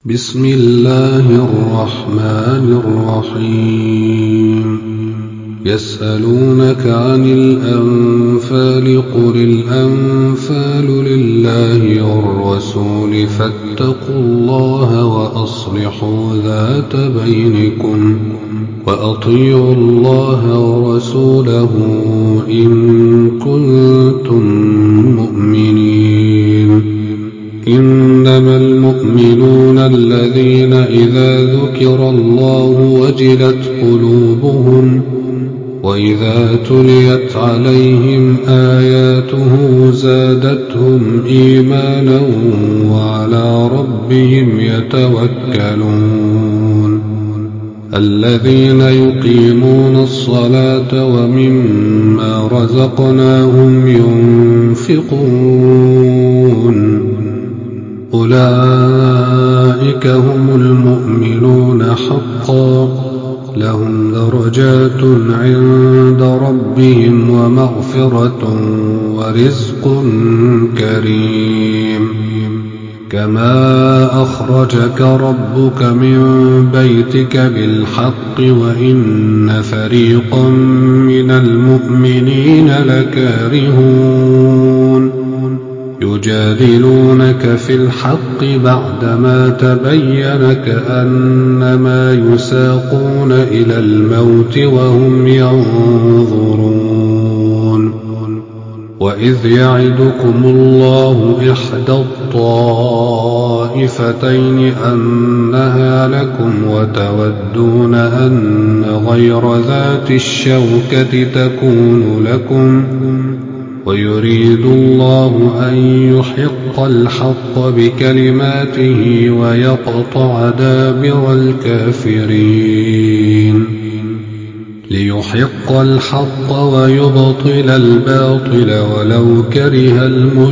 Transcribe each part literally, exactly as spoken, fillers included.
بسم الله الرحمن الرحيم يسألونك عن الأنفال قل الأنفال لله والرسول فاتقوا الله وأصلحوا ذات بينكم وأطيعوا الله ورسوله إن كنتم مؤمنين. إنما المؤمنون الذين إذا ذكر الله وجلت قلوبهم وإذا تليت عليهم آياته زادتهم إيمانا وعلى ربهم يتوكلون. الذين يقيمون الصلاة ومما رزقناهم ينفقون أولئك هم المؤمنون حقا لهم درجات عند ربهم ومغفرة ورزق كريم. كما أخرجك ربك من بيتك بالحق وإن فريقا من المؤمنين لكارهون يجادلونك في الحق بعدما تبين كأنما يساقون إلى الموت وهم ينظرون. وإذ يعدكم الله إحدى الطائفتين أنها لكم وتودون أن غير ذات الشوكة تكون لكم ويريد الله أن يحق الحق بكلماته ويقطع دابر الكافرين ليحق الحق ويبطل الباطل ولو كره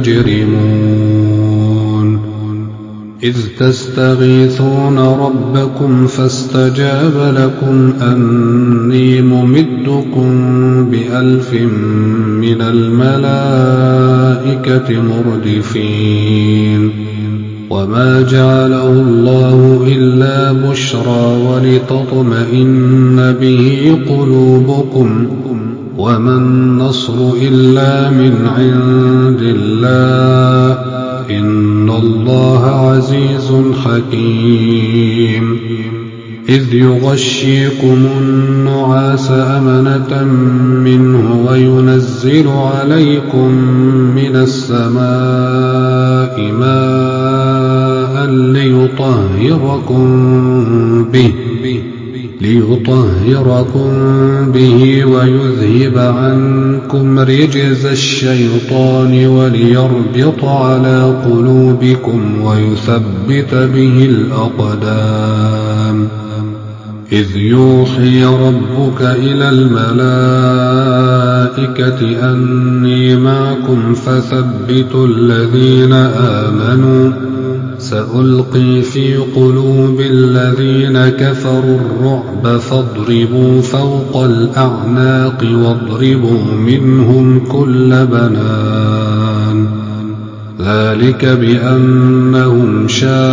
المجرمون. إذ تستغيثون ربكم فاستجاب لكم أني ممدكم بألف من الملائكة مردفين. وما جعله الله إلا بشرى ولتطمئن به قلوبكم وما النصر إلا من عند الله إن الله عزيز حكيم. إذ يغشيكم النعاس أمنة منه وينزل عليكم من السماء ماء ليطهركم به ليطهركم به ويذهب عنكم رجز الشيطان وليربط على قلوبكم ويثبت به الأقدام. إذ يوحي ربك إلى الملائكة أني معكم فثبتوا الذين آمنوا سألقي في قلوب الذين كفروا الرعب فاضربوا فوق الأعناق واضربوا منهم كل بنان. ذلك بأنهم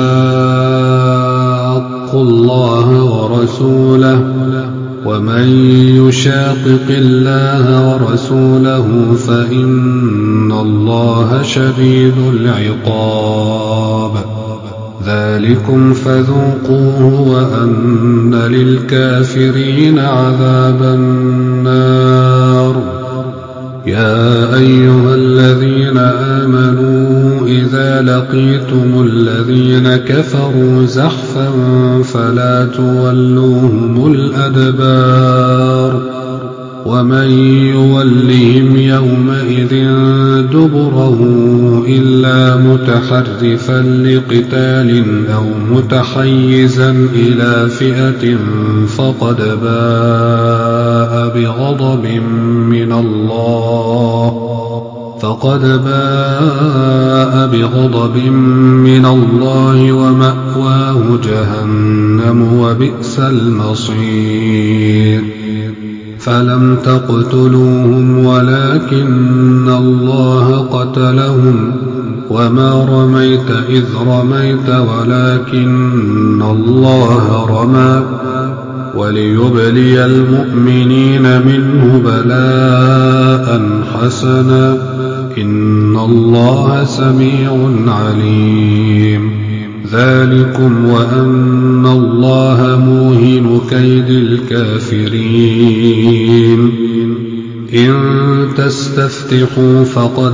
شاقوا الله ورسوله ومن يشاقق الله ورسوله فإن الله شديد العقاب. ذلكم فذوقوه وأن للكافرين عذاب النار. يا أيها الذين آمنوا إذا لقيتم الذين كفروا زحفا فلا تولوهم الأدبار ومن يولهم يومئذ دبره إلا متحرفا لقتال أو متحيزا إلى فئة فقد باء بغضب من الله فقد باء بغضب من الله ومأواه جهنم وبئس المصير. فلم تقتلوهم ولكن الله قتلهم وما رميت إذ رميت ولكن الله رمى وليبلي المؤمنين منه بلاء حسنا إن الله سميع عليم ذلكم وأن الله موهن كيد الكافرين إن تستفتحوا فقد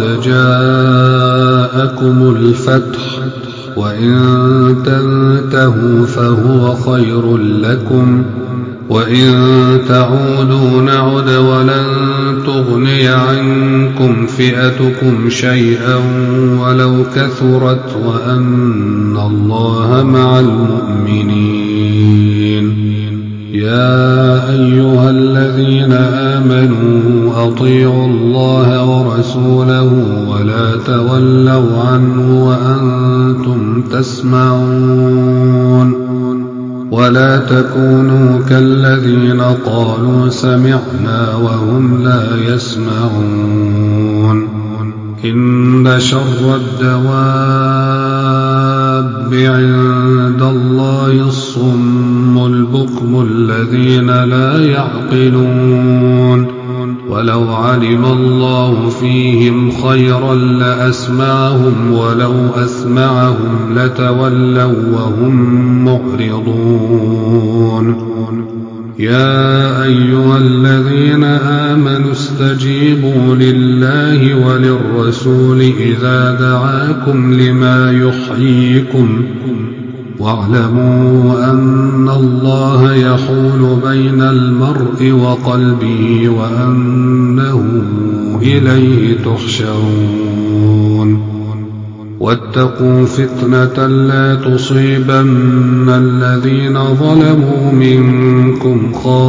جاءكم الفتح وإن تنتهوا فهو خير لكم وإن تعودوا نعد ولن تغني عنكم فئتكم شيئا ولو كثرت وأن الله مع المؤمنين يا أيها الذين آمنوا أطيعوا الله ورسوله ولا تولوا عنه وأنتم تسمعون ولا تكونوا كالذين قالوا سمعنا وهم لا يسمعون إن شر الدواب عند الله الصم البكم الذين لا يعقلون ولو علم الله فيهم خيرا لأسمعهم ولو أسمعهم لتولوا وهم معرضون يا أيها الذين آمنوا استجيبوا لله وللرسول إذا دعاكم لما يحييكم واعلموا أن الله يحول بين المرء وقلبه وأنه إليه تحشرون واتقوا فتنة لا تصيبن الذين ظلموا منكم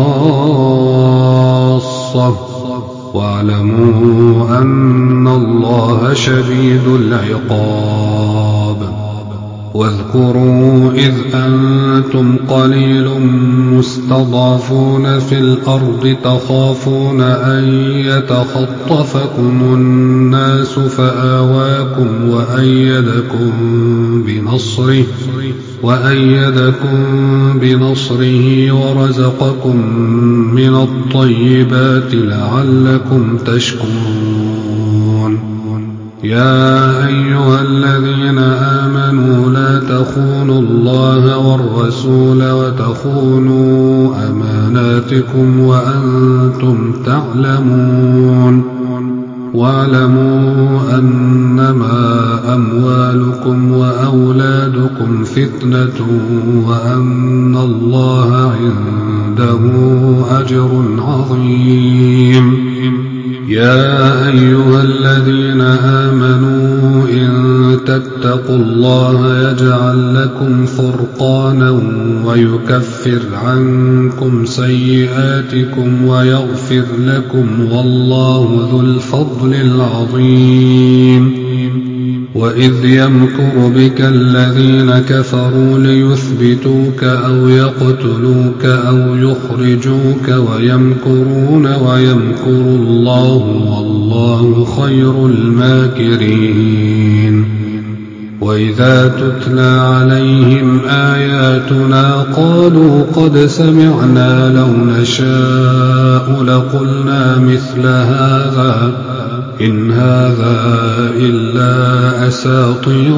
خاصة واعلموا أن الله شديد العقاب واذكروا إذ أنتم قليل مستضعفون في الأرض تخافون أن يتخطفكم الناس فآواكم وأيدكم بنصره وأيدكم بنصره ورزقكم من الطيبات لعلكم تشكرون يا أيها الذين آمنوا لا تخونوا الله والرسول وتخونوا أماناتكم وأنتم تعلمون واعلموا أنما أموالكم وأولادكم فتنة وأن الله عنده أجر عظيم يا أيها الذين آمنوا إن تتقوا الله يجعل لكم فرقانا ويكفر عنكم سيئاتكم ويغفر لكم والله ذو الفضل العظيم وإذ يمكر بك الذين كفروا ليثبتوك أو يقتلوك أو يخرجوك ويمكرون ويمكر الله والله خير الماكرين وإذا تتلى عليهم آياتنا قالوا قد سمعنا لو نشاء لقلنا مثل هذا إن هذا إلا أساطير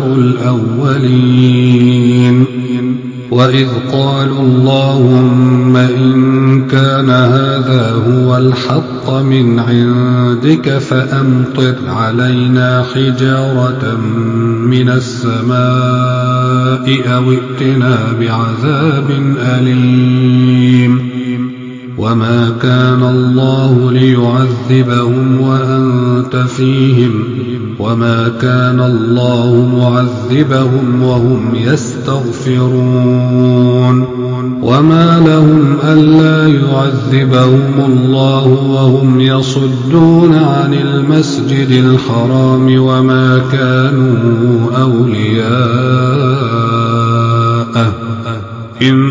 الأولين وإذ قالوا اللهم إن كان هذا هو الحق من عندك فأمطر علينا حجارة من السماء أو ائتنا بعذاب أليم وما كان الله ليعذبهم وأنت فيهم وما كان الله معذبهم وهم يستغفرون وما لهم ألا يعذبهم الله وهم يصدون عن المسجد الحرام وما كانوا أولياءه إن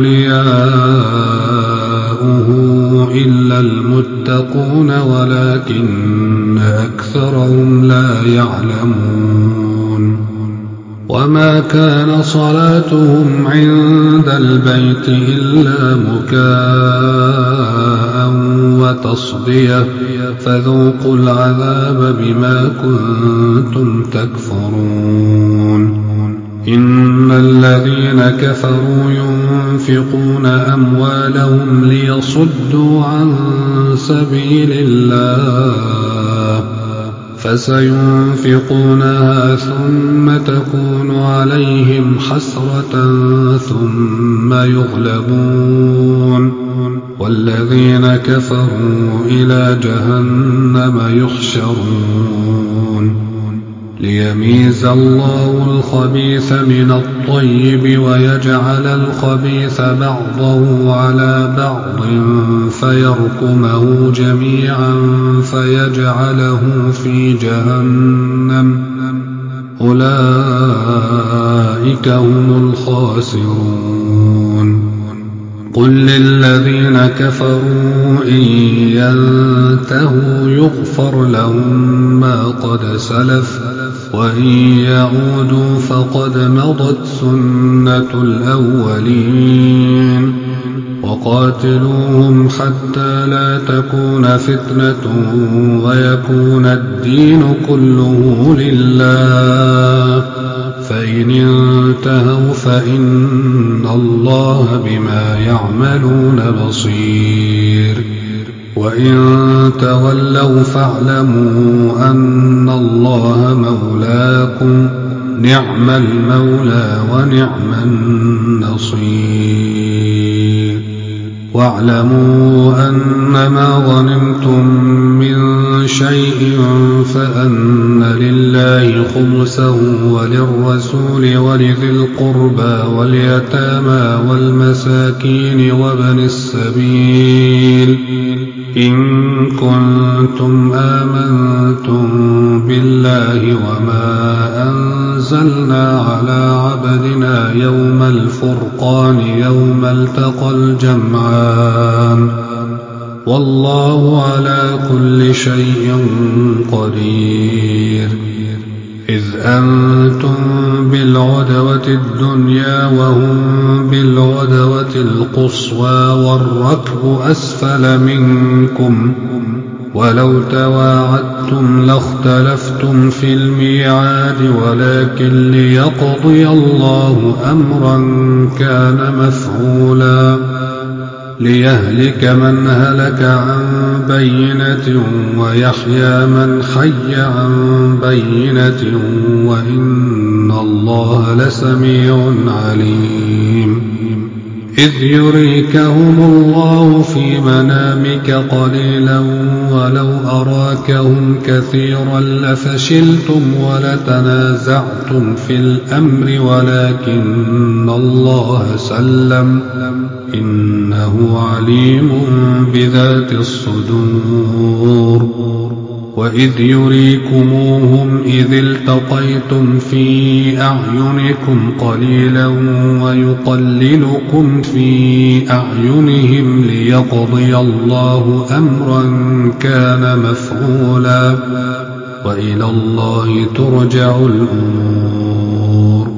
أولياؤه إلا المتقون ولكن أكثرهم لا يعلمون وما كان صلاتهم عند البيت إلا مكاء وتصدية فذوقوا العذاب بما كنتم تكفرون إن الذين كفروا ينفقون أموالهم ليصدوا عن سبيل الله فسينفقونها ثم تكون عليهم حسرة ثم يغلبون والذين كفروا إلى جهنم يحشرون ليميز الله الخبيث من الطيب ويجعل الخبيث بعضه على بعض فيركمه جميعا فيجعله في جهنم أولئك هم الخاسرون قل للذين كفروا إن ينتهوا يغفر لهم ما قد سلف وإن يعودوا فقد مضت سنة الأولين وقاتلوهم حتى لا تكون فتنة ويكون الدين كله لله فإن انتهوا فإن الله بما يعملون بصير وإن تولوا فاعلموا أن الله مولاكم نعم المولى ونعم النصير واعلموا أنما غنمتم من شيء فأن لله خمسه وللرسول ولذي القربى واليتامى والمساكين وابن السبيل إن كنتم آمنتم بالله وما أنزلنا على عبدنا يوم الفرقان يوم التقى الجمعان والله على كل شيء قدير إذ أنتم بالعدوة الدنيا وهم بالعدوة القصوى والركب أسفل منكم ولو تواعدتم لاختلفتم في الميعاد ولكن ليقضي الله أمرا كان مفعولا ليهلك من هلك عن بينة ويحيى من حي عن بينة وإن الله لسميع عليم إذ يريكهم الله في منامك قليلا ولو أراكهم كثيرا لفشلتم ولتنازعتم في الأمر ولكن الله سلم إنه عليم بذات الصدور وإذ يريكموهم إذ التقيتم في أعينكم قليلا ويقللكم في أعينهم ليقضي الله أمرا كان مفعولا وإلى الله ترجع الأمور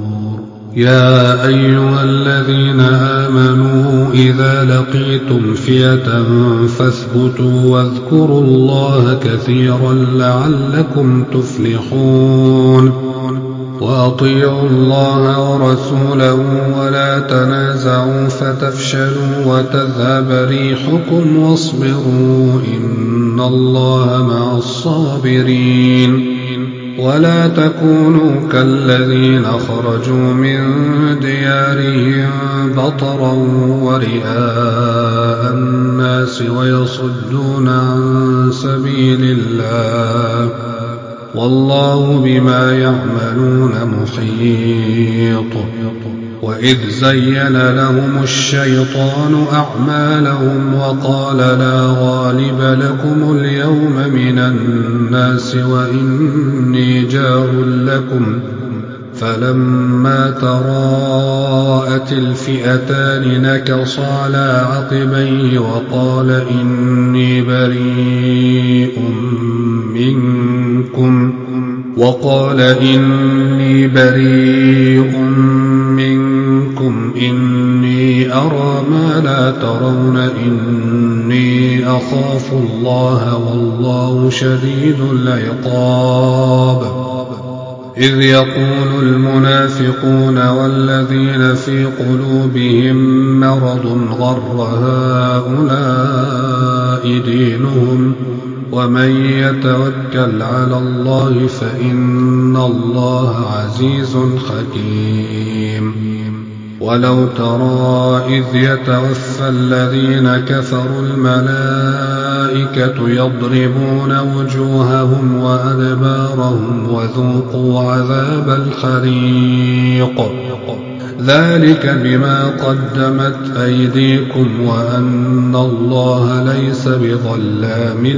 يا أيها الذين آمنوا إذا لقيتم فئة فاثبتوا واذكروا الله كثيرا لعلكم تفلحون وأطيعوا الله ورسوله ولا تنازعوا فتفشلوا وتذهب ريحكم واصبروا إن الله مع الصابرين ولا تكونوا كالذين خرجوا من ديارهم بطرا ورئاء الناس ويصدون عن سبيل الله والله بما يعملون محيط وإذ زين لهم الشيطان أعمالهم وقال لا غالب لكم اليوم من الناس وإني جار لكم فلما تراءت الفئتان نكص على عقبيه وقال إني بريء منكم وقال إني بريء منكم إني أرى ما لا ترون إني أخاف الله والله شديد العقاب. إذ يقول المنافقون والذين في قلوبهم مرض غر هؤلاء دينهم ومن يتوكل على الله فإن الله عزيز حكيم. ولو ترى إذ يتوفى الذين كفروا الملائكة يضربون وجوههم وأدبارهم وذوقوا عذاب الحريق ذلك بما قدمت أيديكم وأن الله ليس بظلام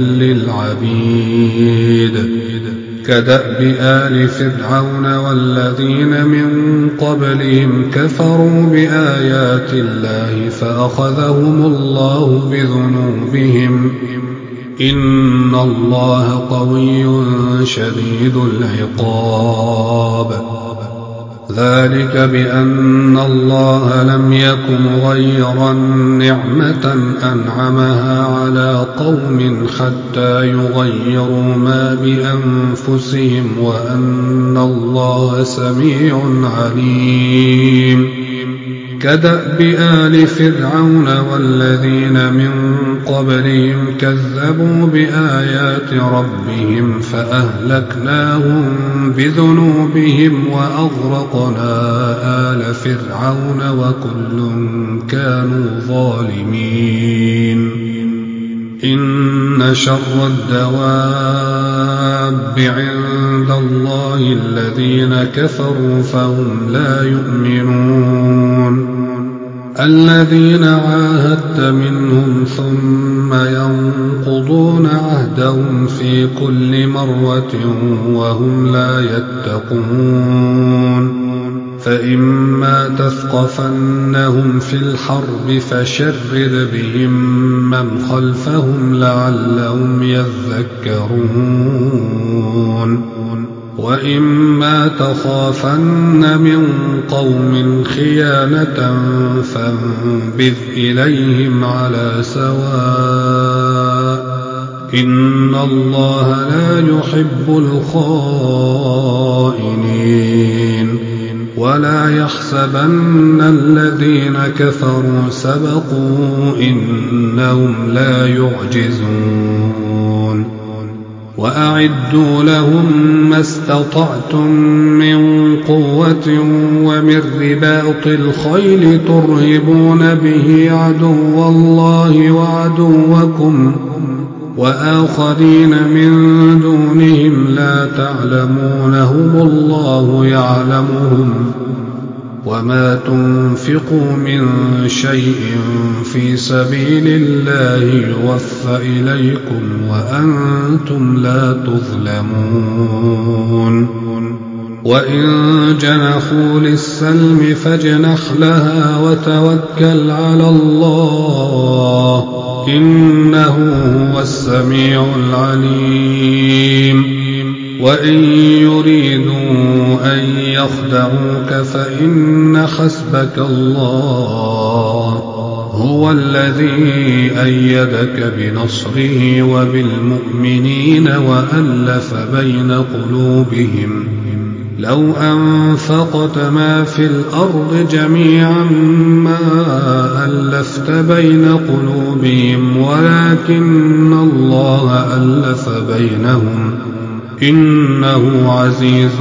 للعبيد. كدأب آل فرعون والذين من قبلهم كفروا بآيات الله فأخذهم الله بذنوبهم إن الله قوي شديد العقاب. ذلك بأن الله لم يكن مغيرا نعمة أنعمها على قوم حتى يغيروا ما بأنفسهم وأن الله سميع عليم. كدأب آل فرعون والذين من قبلهم كذبوا بآيات ربهم فأهلكناهم بذنوبهم وأغرقنا آل فرعون وكل كانوا ظالمين. إن شر الدواب عند الله الذين كفروا فهم لا يؤمنون. الذين عاهدت منهم ثم ينقضون عهدهم في كل مرة وهم لا يتقون. فإما تثقفنهم في الحرب فشرد بهم من خلفهم لعلهم يذكرون. وإما تخافن من قوم خيانة فانبذ إليهم على سواء إن الله لا يحب الخائنين. ولا يحسبن الذين كفروا سبقوا إنهم لا يعجزون. وأعدوا لهم ما استطعتم من قوة ومن رباط الخيل ترهبون به عدو الله وعدوكم وآخرين من دونهم لا تعلمونهم الله يعلمهم وما تنفقوا من شيء في سبيل الله يوفى إليكم وأنتم لا تظلمون. وإن جنحوا للسلم فاجنح لها وتوكل على الله إنه هو السميع العليم. وإن يريدوا أن يخدعوك فإن حسبك الله هو الذي أيدك بنصره وبالمؤمنين وألف بين قلوبهم لو أنفقت ما في الأرض جميعا ما ألفت بين قلوبهم ولكن الله ألف بينهم إنه عزيز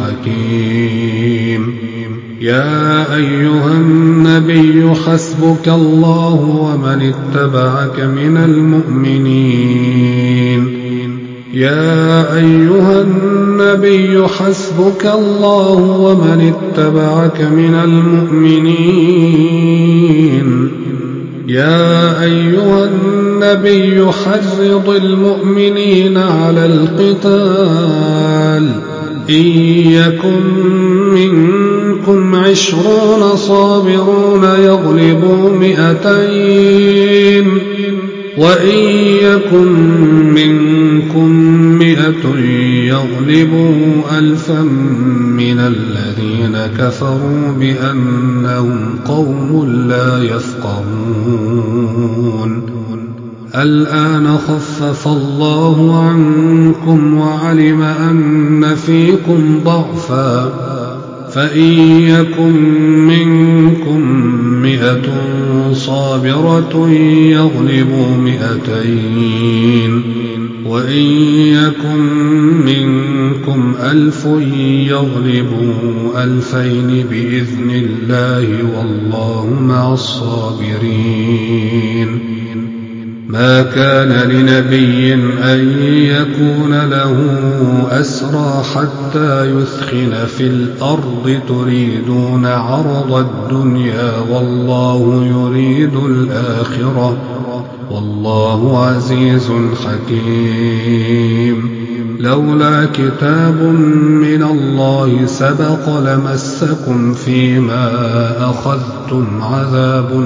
حكيم. يا أيها النبي حسبك الله ومن اتبعك من المؤمنين. يا أيها النبي حسبك الله ومن اتبعك من المؤمنين. يا أيها النبي حرض المؤمنين على القتال إن يكن منكم عشرون صابرون يغلبوا مئتين وإن يكن منكم مئة يغلبوا ألفا من الذين كفروا بأنهم قوم لا يفقهون الآن خفف الله عنكم وعلم أن فيكم ضعفا فإن يكن منكم مئة صابرة يغلبوا مئتين وإن يكن منكم ألف يغلبوا ألفين بإذن الله والله مع الصابرين ما كان لنبي أن يكون له أسرى حتى يثخن في الأرض تريدون عرض الدنيا والله يريد الآخرة والله عزيز حكيم لولا كتاب من الله سبق لمسكم فيما أخذتم عذاب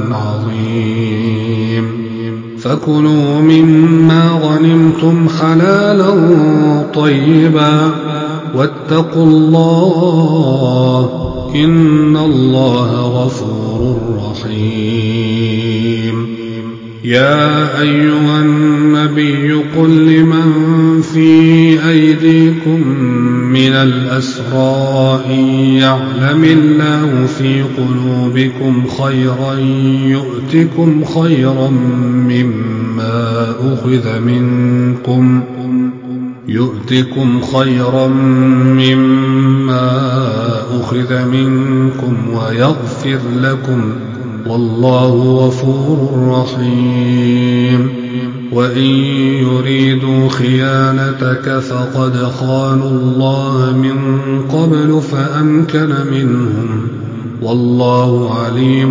عظيم فكلوا مما غنمتم حلالا طيبا واتقوا الله إن الله غفور رحيم يا أيها النبي قل لمن في أيديكم من الأسرى إن يعلم الله في قلوبكم خيرا يؤتكم خيرا مما أخذ منكم يؤتكم خيرا مما أخذ منكم ويغفر لكم والله غفور رحيم وإن يريدوا خيانتك فقد خانوا الله من قبل فأمكن منهم والله عليم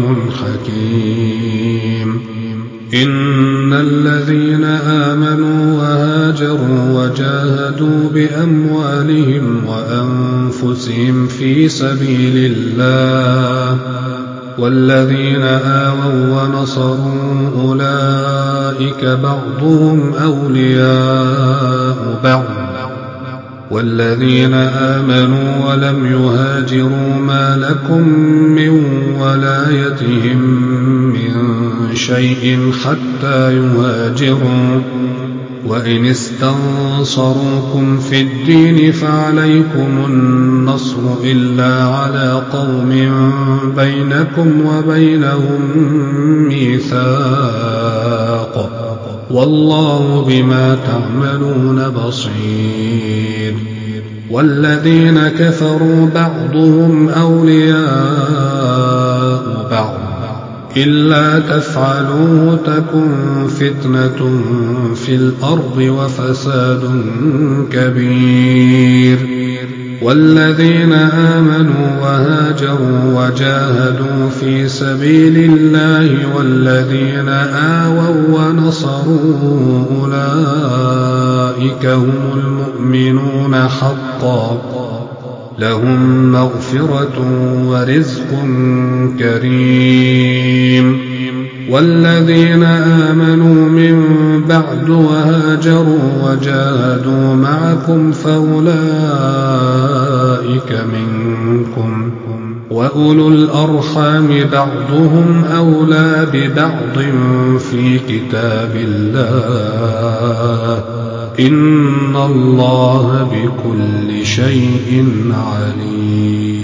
حكيم إن الذين آمنوا وهاجروا وجاهدوا بأموالهم وأنفسهم في سبيل الله والذين آووا ونصروا أولئك بعضهم أولياء بعض والذين آمنوا ولم يهاجروا ما لكم من ولايتهم من شيء حتى يهاجروا وإن استنصروكم في الدين فعليكم النصر إلا على قوم بينكم وبينهم ميثاق والله بما تعملون بصير والذين كفروا بعضهم أولياء بعض إلا تفعلوه تكن فتنة في الأرض وفساد كبير والذين آمنوا وهاجروا وجاهدوا في سبيل الله والذين آووا ونصروا أولئك هم المؤمنون حقا لهم مغفرة ورزق كريم والذين آمنوا من بعد وهاجروا وجاهدوا معكم فأولئك منكم وأولو الأرحام بعضهم أولى ببعض في كتاب الله إن الله بكل شيء عليم.